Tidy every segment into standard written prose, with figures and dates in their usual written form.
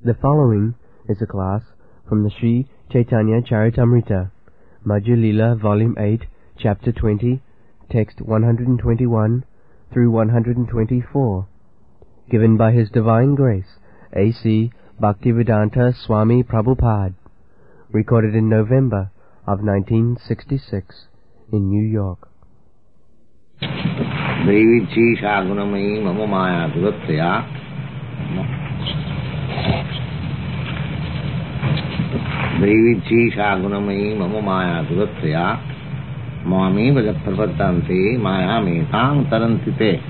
The following is a class from the Sri Chaitanya Charitamrita, Madhya Lila, Volume 8, Chapter 20, Text 121 through 124, given by His Divine Grace, A.C. Bhaktivedanta Swami Prabhupada, recorded in November of 1966 in New York. Devichesha gunamayi mama maya duratya Devichesha gunamayi mama maya duratya Mami vajaprapadante maya metang tarantite.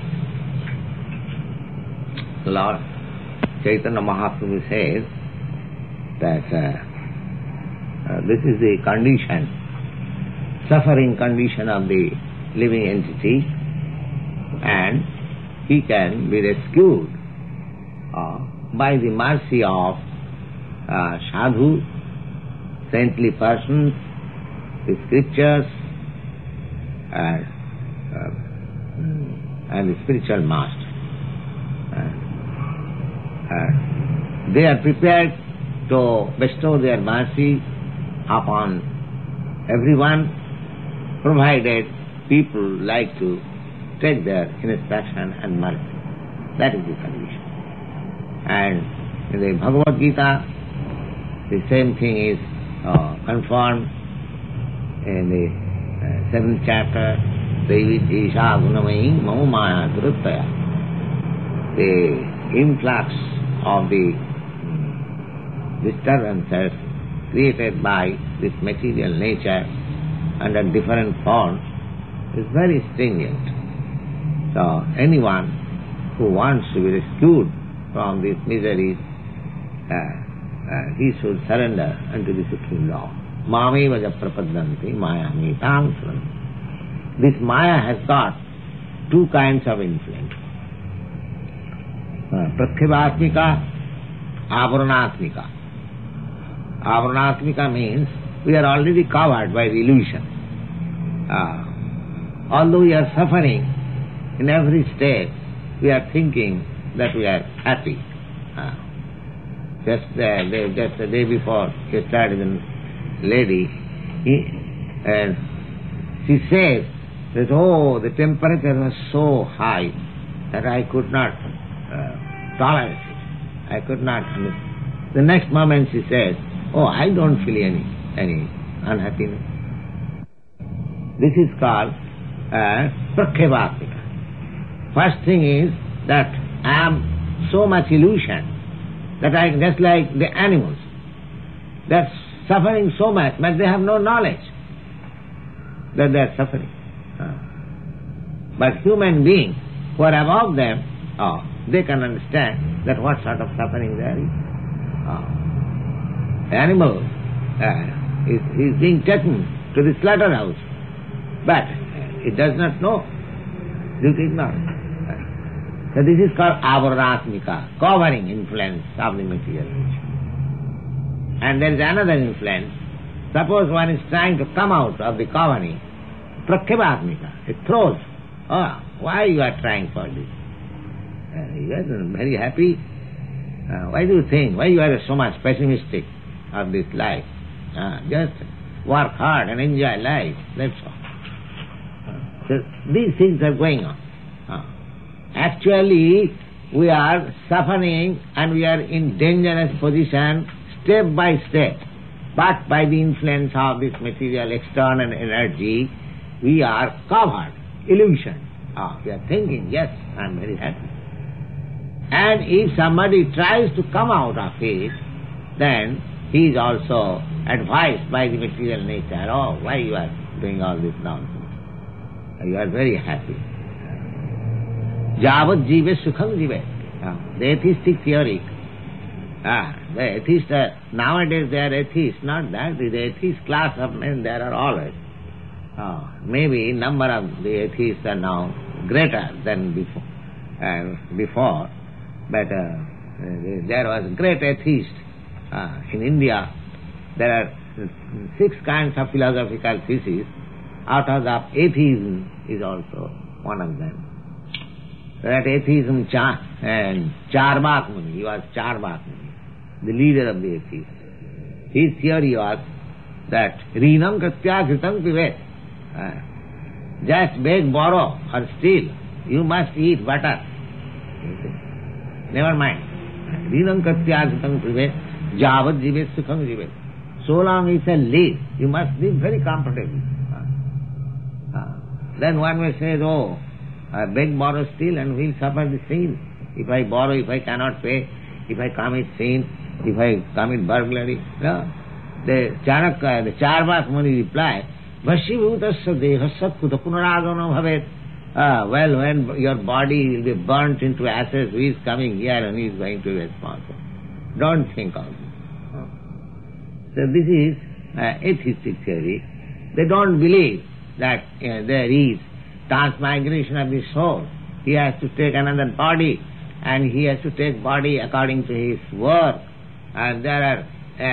Lord Chaitanya Mahaprabhu says that this is the condition, suffering condition of the living entity, and he can be rescued by the mercy of sadhu, saintly persons, the scriptures, and the spiritual master. They are prepared to bestow their mercy upon everyone, provided people like to take their instruction and mercy. That is the condition. And in the Bhagavad Gita, the same thing is confirmed in the 7th chapter, Devichesha gunamayi mama maya duratya. The influx of the disturbances created by this material nature under different forms is very stringent. So anyone who wants to be rescued from these miseries, he should surrender unto the Supreme Law. Mami vajaprapadanti maya metang saranti. This maya has got two kinds of influence. Prakhyavatmika, avaranatmika. Avaranatmika means we are already covered by the illusion. Although we are suffering, in every state we are thinking that we are happy. Just the day before, yesterday, the lady, she says that, oh, the temperature was so high that I could not tolerate it. I could not understand. The next moment she says, oh, I don't feel any unhappiness. This is called prakhyavatmika. First thing is that I am so much illusion that I just like the animals. They are suffering so much, but they have no knowledge that they are suffering. But human beings who are above them, they can understand that what sort of suffering there is. The animal is being taken to the slaughterhouse, but it does not know due to ignorance. So this is called avaranatmika, covering influence of the material nature. And there is another influence. Suppose one is trying to come out of the covering, prakhyavatmika, it throws. Oh, why you are trying for this? You are very happy. Why do you think? Why you are so much pessimistic of this life? Just work hard and enjoy life, that's all. So these things are going on. Actually, we are suffering and we are in dangerous position step by step. But by the influence of this material external energy, we are covered, illusion. We are thinking, yes, I am very happy. And if somebody tries to come out of it, then he is also advised by the material nature, oh, why you are doing all this nonsense? You are very happy. Javat jive sukham jive. The atheistic theory. The atheists, nowadays they are atheists, not that. The atheist class of men, there are always. Maybe number of the atheists are now greater than before. But there was a great atheist in India. There are 6 kinds of philosophical theses. Out of that, atheism is also one of them. That atheism, Charvak Muni, he was Charvak Muni. the leader of the atheists. His theory was that Rinam Kritya Kritam Pivet. Just beg, borrow or steal. You must eat butter. Never mind. Rinam Kritya Kritam Pivet. Javad Jivet Sukham Jivet. So long you shall live, you must live very comfortably. Then one may say, oh, I beg, borrow, steal, and will suffer the sin. If I borrow, if I cannot pay, if I commit sin, if I commit burglary. No. The Chanakya, the Charvak Muni replied, Vashibhutasya dehasya kuta punaragana bhavet. Well, when your body will be burnt into ashes, who is coming here and he is going to be responsible? Don't think of it. So this is atheistic theory. They don't believe that there is transmigration of the soul. He has to take another body, and he has to take body according to his work. And there are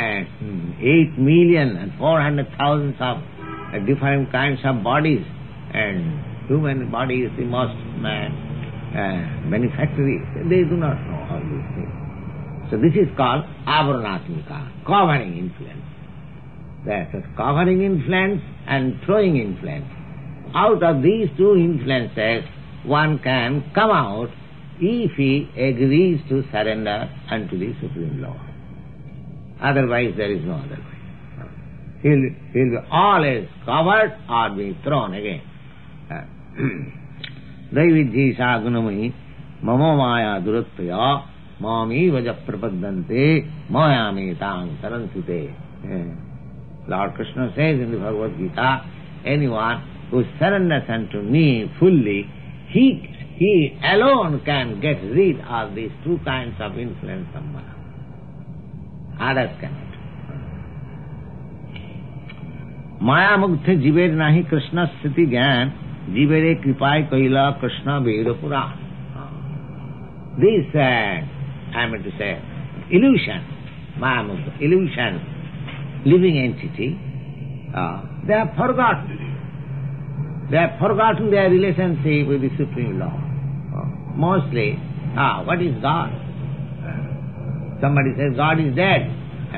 8,400,000 of different kinds of bodies, and human body is the most benefactory. They do not know all these things. So this is called avaranatmika, covering influence. That's a covering influence and throwing influence. Out of these two influences, one can come out if he agrees to surrender unto the Supreme Lord. Otherwise there is no other way. He'll be always covered or be thrown again. Daividhisha gunamai mama maya durattaya mami vaja prapaddante mayame tang taransute. Lord Krishna says in the Bhagavad Gita, anyone who surrenders unto me fully, he alone can get rid of these two kinds of influence of Maya. Others cannot. Maya mukta jiver nahi Krishna sthiti gyan, jivere kripai kaila Krishna veda pura. This, I meant to say, illusion, Maya mukta, illusion, living entity, they have forgotten. They have forgotten their relationship with the Supreme Lord. Mostly, what is God? Somebody says God is dead.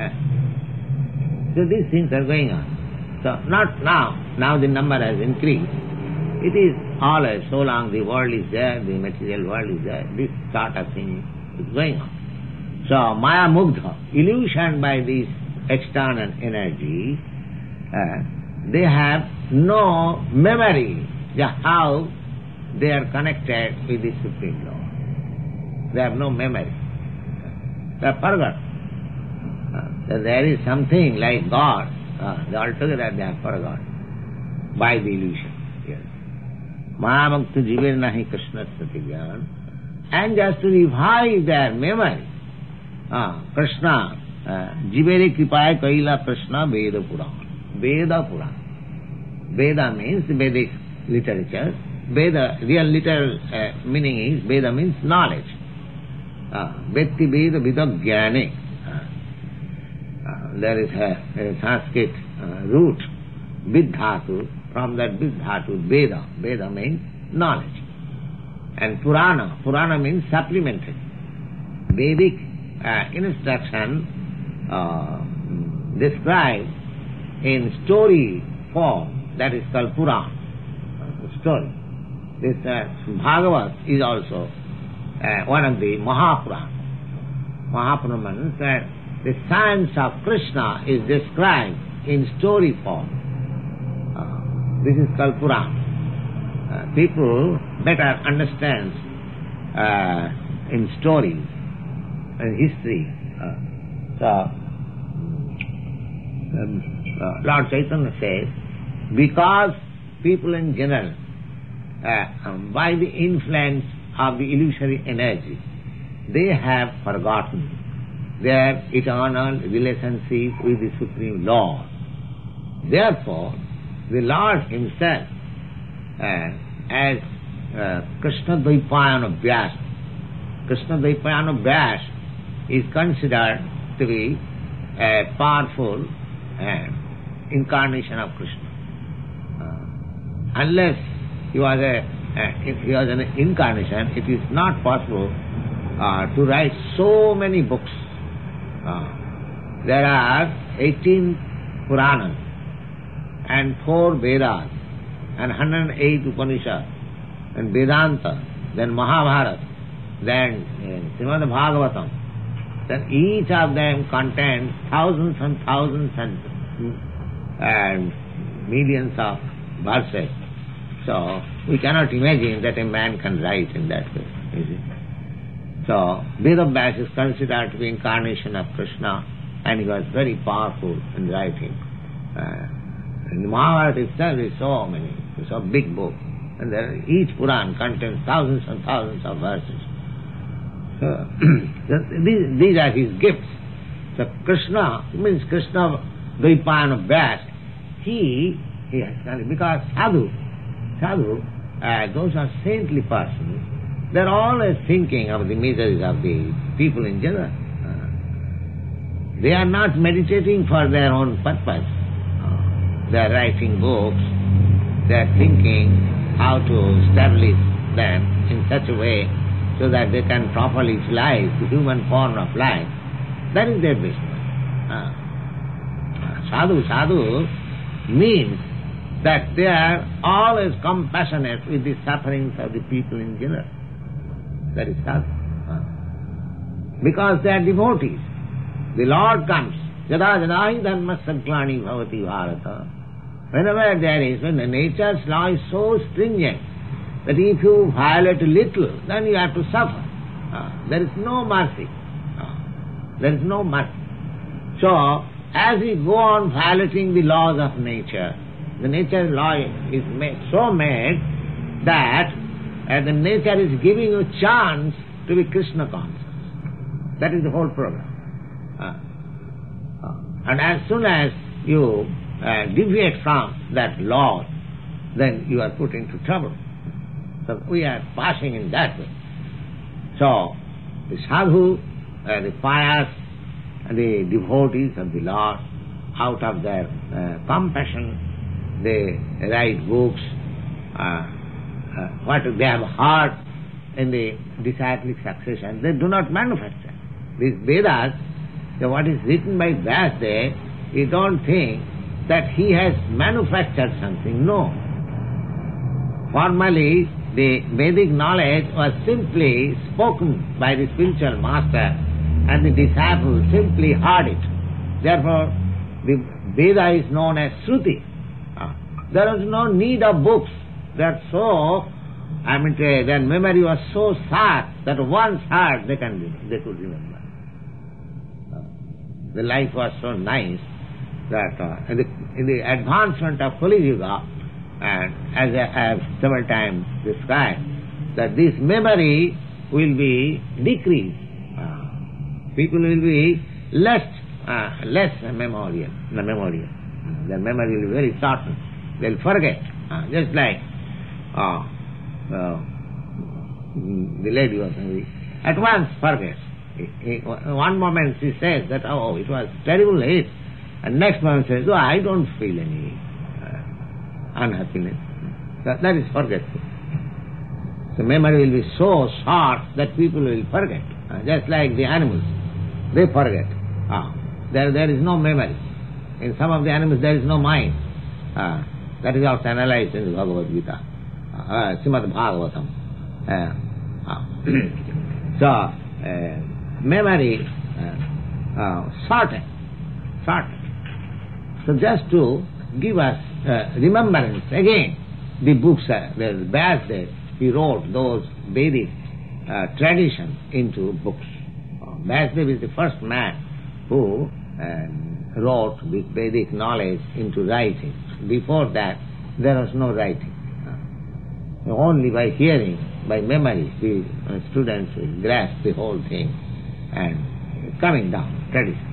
So these things are going on. So not now. Now the number has increased. It is always, so long the world is there, the material world is there, this sort of thing is going on. So Maya Mugdha, illusioned by these external energies, they have no memory how they are connected with the Supreme Lord. They have no memory. They are forgotten. So there is something like God, altogether they are forgotten by the illusion. Yes. Maya Mukta Jiver Nahi Krishna Satigyan. And just to revive their memory, Krishna, Jivere Kripaya Kaila Krishna Veda Puran. Veda Puran. Veda means Vedic literature. Veda, real literal meaning is, Veda means knowledge. Vetti Veda Vidagyane. There is a Sanskrit root, Vidhatu. From that Vidhatu, Veda. Veda means knowledge. And Purana. Purana means supplementary. Vedic instruction described in story form, that is called Purana. Story. This Bhagavat is also one of the Mahapurana. Mahapurana means that the science of Krishna is described in story form. This is called Purana. People better understand in stories and history. Lord Chaitanya says, because people in general, by the influence of the illusory energy, they have forgotten their eternal relationship with the Supreme Lord. Therefore, the Lord Himself, as Krishna Dvaipayana Vyasa, Krishna Dvaipayana Vyasa is considered to be a powerful incarnation of Krishna. Unless he was an incarnation, it is not possible to write so many books There are 18 Puranas and 4 Vedas and 108 Upanishads and Vedanta, then Mahabharata, then Srimad Bhagavatam. Then each of them contains thousands and thousands and millions of verses. So we cannot imagine that a man can write in that way. You see? So Vedavyas is considered to be incarnation of Krishna, and he was very powerful in writing. And the Mahabharata itself is so many, it's a big book, and each Puran contains thousands and thousands of verses. So these are his gifts. So Krishna, means Krishna Dvaipayan Vyas, he has done it because sadhu, those are saintly persons. They're always thinking of the miseries of the people in general. They are not meditating for their own purpose. They are writing books. They are thinking how to establish them in such a way so that they can properly utilize the human form of life. That is their business. Sadhu means that they are always compassionate with the sufferings of the people in general. That is sadhu. Because they are devotees. The Lord comes. Jada jadahi dharma sanklani bhavati bharata. Whenever there is, when the nature's law is so stringent that if you violate a little, then you have to suffer. There is no mercy. There is no mercy. So, as we go on violating the laws of nature, the nature's law is so made that the nature is giving you a chance to be Krishna conscious. That is the whole program. And as soon as you deviate from that law, then you are put into trouble. So we are passing in that way. So the sadhu, the pious, the devotees of the Lord, out of their compassion, they write books, what they have heard in the disciplic succession, they do not manufacture. These Vedas, what is written by Vyasdev, you don't think that he has manufactured something. No. Formally, the Vedic knowledge was simply spoken by the spiritual master, and the disciple simply heard it. Therefore, the Veda is known as Shruti. There is no need of books. They are so, their memory was so sharp that once heard they could remember. The life was so nice that in the advancement of Kali Yuga, and as I have several times described, that this memory will be decreased. People will be less memorial. Their memory will be very shortened. They'll forget. Just like the lady was at once forgets. One moment she says that, oh, it was terrible heat, and next moment says, oh, I don't feel any unhappiness. That is forgetful. So memory will be so short that people will forget. Just like the animals, they forget. There is no memory. In some of the animals there is no mind. That is also analyzed in the Bhagavad Gita, Srimad Bhagavatam. So, memory shortened. So just to give us remembrance again, the books, the Vyasdev, he wrote those Vedic traditions into books. Vyasdev is the first man who wrote this Vedic knowledge into writing. Before that, there was no writing. Only by hearing, by memory, the students will grasp the whole thing and coming down, tradition,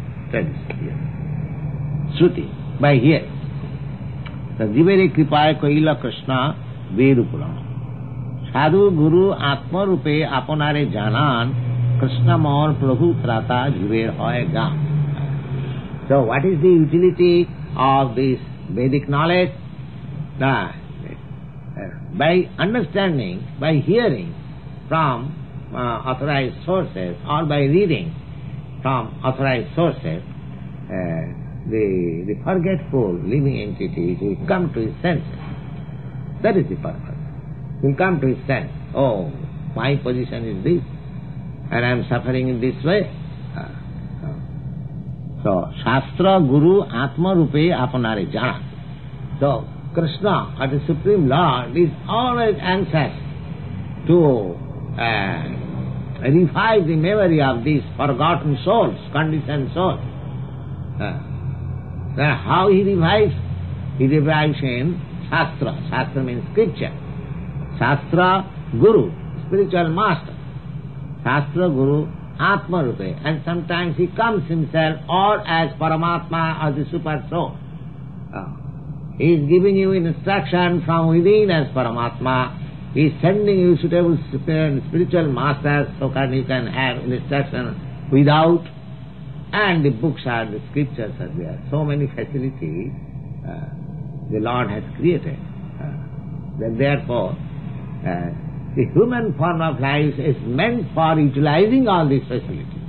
Shruti, by hearing. The Jivere Kripaya Koila Krishna Vedu Purana. Sadhu Guru Atma Rupe Aponare Janan Krishna Maur Prabhu Trata Jiver Hoega. So what is the utility of this Vedic knowledge? By understanding, by hearing from authorized sources or by reading, from authorized sources, the forgetful living entity will come to his senses. That is the purpose. He will come to his sense. Oh, my position is this, and I am suffering in this way. So, Shastra, Guru, Atma Rupe Apanare Jana. So, Krishna, or the Supreme Lord, is always anxious to revive the memory of these forgotten souls, conditioned souls. Then how he revives? He revives in Shastra. Shastra means scripture. Shastra, Guru, spiritual master. Shastra, Guru, Atma Rupe. And sometimes he comes himself or as Paramatma or the super soul. He is giving you instruction from within as Paramatma. He is sending you suitable spiritual masters so that you can have instruction without. And the books are, the scriptures are there. So many facilities the Lord has created. Therefore, the human form of life is meant for utilizing all these facilities.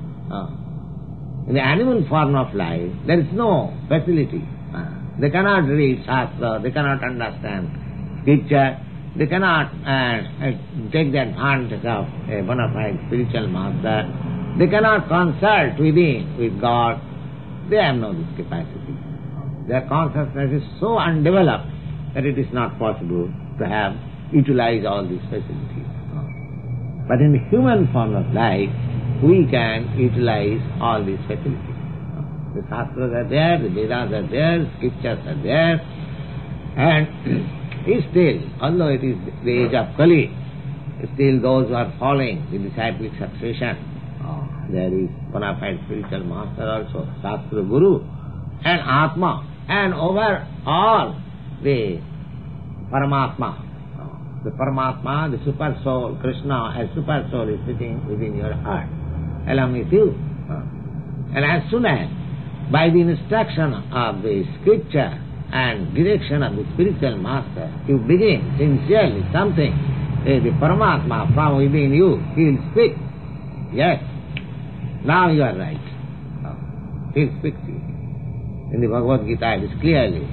In the animal form of life, there is no facility. They cannot read Shastra, they cannot understand scripture, they cannot take the advantage of a bona fide spiritual master, they cannot consult within with God. They have no this capacity. Their consciousness is so undeveloped that it is not possible to have utilize all these facilities. But in the human form of life, we can utilize all these facilities. The Shastras are there, the Vedas are there, scriptures are there, and still, although it is the age of Kali, still those who are following the disciplic succession, there is bona fide spiritual master also, Shastra Guru, and Atma, and over all the Paramatma. The Paramatma, the super soul, Krishna as super soul is sitting within your heart, along with you. And as soon as, by the instruction of the scripture and direction of the spiritual master, you begin sincerely something, the Paramatma from within you, he will speak. Yes, now you are right. He will speak to you. In the Bhagavad Gita it is clearly,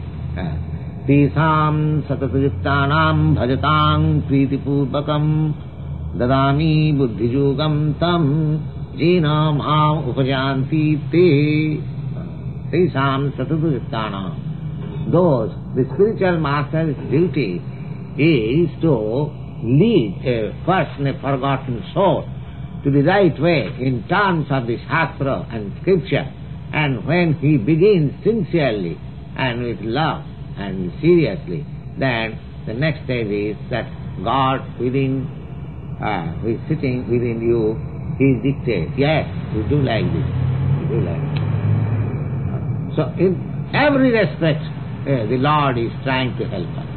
Tisam satatayuktanam bhajatang pritipurvakam dadami buddhijugam tam jina mam upajanti te. Tisam satatayuktanam. Those, the spiritual master's duty is to lead a person, a forgotten soul, to the right way in terms of the Shastra and scripture. And when he begins sincerely and with love and seriously, then the next stage is that God within, who is sitting within you, he dictates, yes, you do like this, you do like this. So in every respect, the Lord is trying to help us.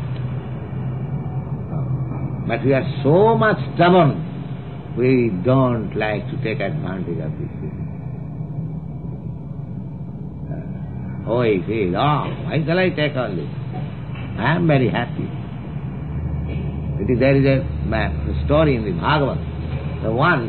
But we are so much stubborn, we don't like to take advantage of this. Oh, he says, why shall I take all this? I am very happy. There is a story in the Bhagavad. Once,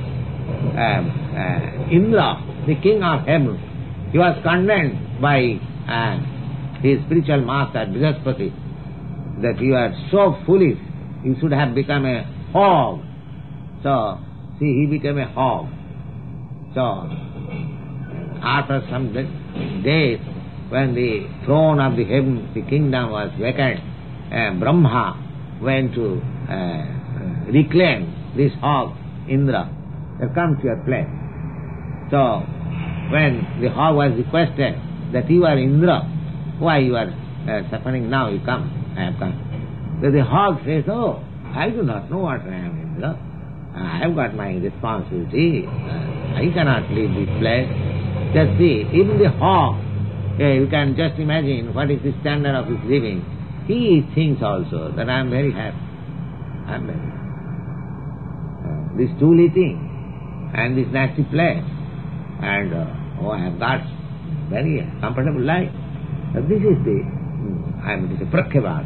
Indra, the king of heaven, he was condemned by his spiritual master, Brihaspati, that you are so foolish, you should have become a hog. So, see, he became a hog. So, after some days, when the throne of the heaven, the kingdom was vacant, Brahma went to reclaim this hog, Indra, come to your place. So, when the hog was requested that you are Indra, why you are suffering now, you come, I have come. So the hog says, oh, I do not know what I am, Indra. I have got my responsibility. I cannot leave this place. Just see, even the hog, you can just imagine what is the standard of his living. He thinks also that I am very happy. I am very happy. This stool eating and this nasty place, and I have got very comfortable life. So this is the, it is a prakyavat.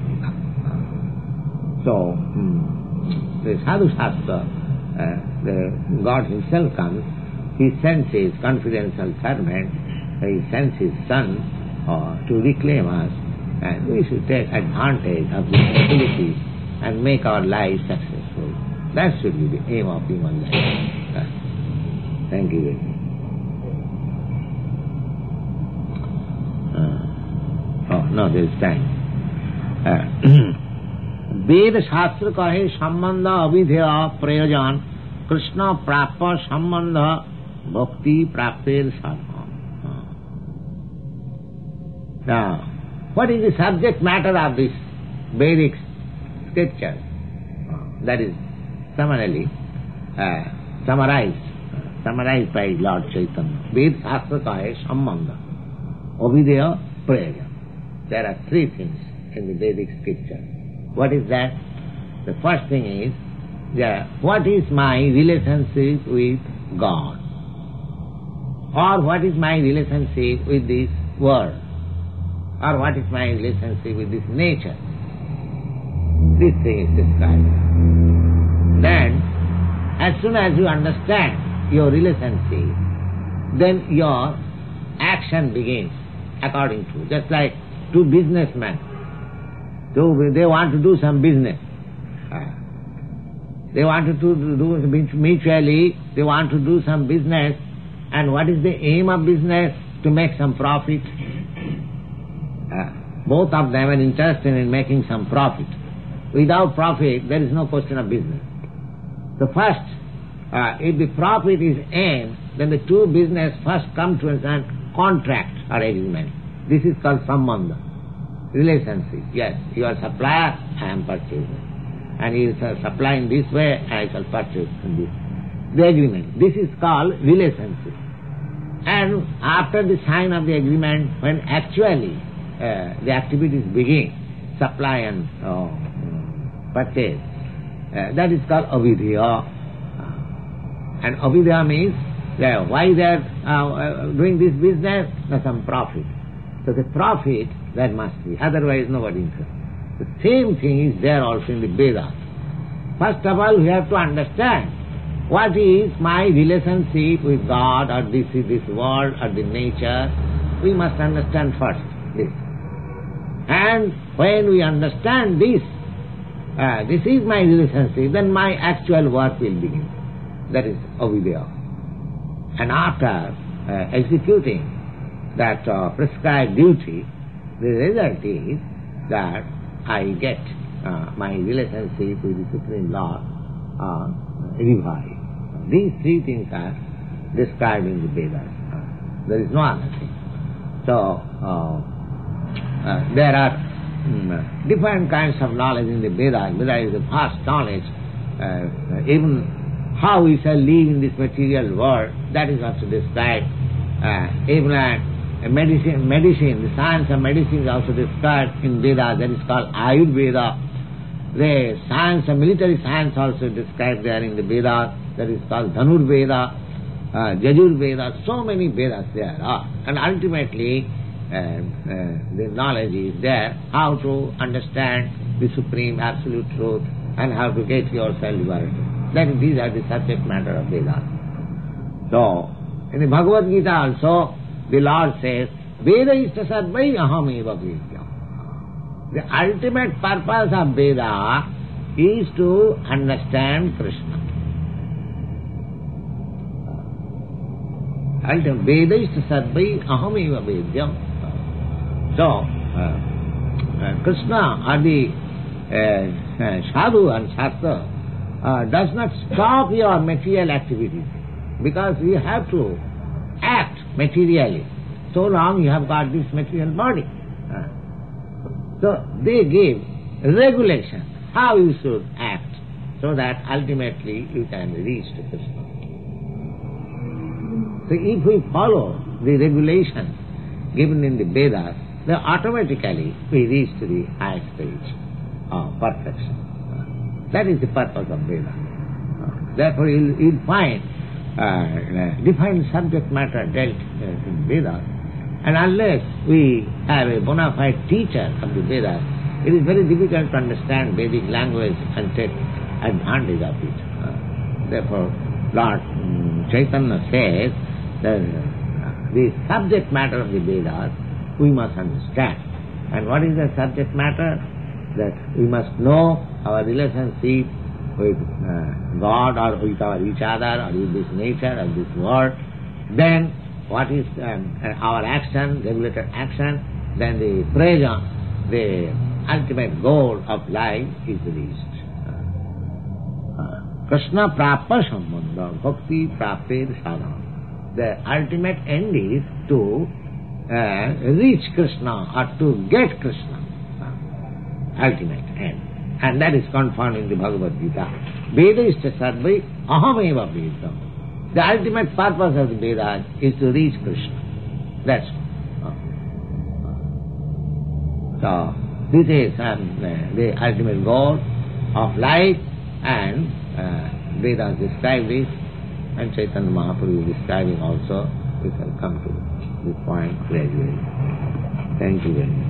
So, the Sadhu Shastra, the God himself comes he sends his confidential servant, he sends his son to reclaim us, and we should take advantage of this facility and make our lives successful. That should be the aim of human life. Thank you very much. No, there is time. वेद शास्त्र कहे संबंध अविधेय प्रयोजन कृष्ण प्राप्त संबंध भक्ति प्राप्तेर साधन. Now, what is the subject matter of this Vedic scripture? That is summarily summarized by Lord Chaitanya. Ved Shastra kahe sambandha, avideya, prayojan. There are three things in the Vedic scripture. What is that? The first thing is, what is my relationship with God? Or what is my relationship with this world? Or what is my relationship with this nature? This thing is described. Then, as soon as you understand your relationship, then your action begins according to, just like two businessmen. They want to do some business. They want to do mutually, they want to do some business. And what is the aim of business? To make some profit. Both of them are interested in making some profit. Without profit, there is no question of business. So first, if the profit is aimed, then the two business first come to a contract or agreement. This is called sambandha, relationship. Yes, you are supplier, I am purchaser. And he is supplying this way, I shall purchase from this. The agreement. This is called relationship. And after the sign of the agreement, when actually the activities begin, supply and purchase, that is called avideya. And avideya means why they are doing this business? There's some profit. So the profit, that must be, otherwise nobody interested. The same thing is there also in the Vedas. First of all, we have to understand what is my relationship with God or this world or the nature. We must understand first this. And when we understand this, this is my relationship, then my actual work will begin. That is avideya. And after executing that prescribed duty, the result is that I get my relationship with the Supreme Lord revived. These three things are described in the Vedas. There is no other thing. So, there are different kinds of knowledge in the Vedas. Veda is a vast knowledge. Even how we shall live in this material world, that is also described. Even medicine, the science of medicine is also described in Vedas. That is called Ayurveda. The science of military science also described there in the Vedas. That is called Dhanurveda, Yajurveda. So many Vedas there are. And ultimately, the knowledge is there how to understand the supreme absolute truth and how to get yourself liberated. Then these are the subject matter of Vedas. So, in the Bhagavad Gita also, the Lord says, Veda ishta sarvai aham eva vedyam. The ultimate purpose of Veda is to understand Krishna. Veda ishta sarvai aham eva vedyam. So, Krishna or the sadhu and shastra does not stop your material activities, because you have to act materially. So long you have got this material body. So they give regulation how you should act, so that ultimately you can reach to Krishna. So if we follow the regulations given in the Vedas, then automatically we reach to the high stage of perfection. That is the purpose of Veda. Therefore you'll find defined subject matter dealt in Vedas, and unless we have a bona fide teacher of the Vedas, it is very difficult to understand Vedic language and take advantage of it. Therefore, Lord Chaitanya says that the subject matter of the Vedas we must understand. And what is the subject matter? That we must know our relationship with God or with each other or with this nature or this world. Then what is our action, regulated action, then the praja, the ultimate goal of life is reached. Krishna prapta sambandha, bhakti praptir sadhana. The ultimate end is to reach Krishna or to get Krishna. Ultimate end. And that is confirmed in the Bhagavad Gita. Vedishta sarvai ahameva vedam. The ultimate purpose of the Vedas is to reach Krishna. That's all. So, this is the ultimate goal of life, and Vedas describe this, and Chaitanya Mahaprabhu is describing also. We shall come to this point gradually. Thank you very much.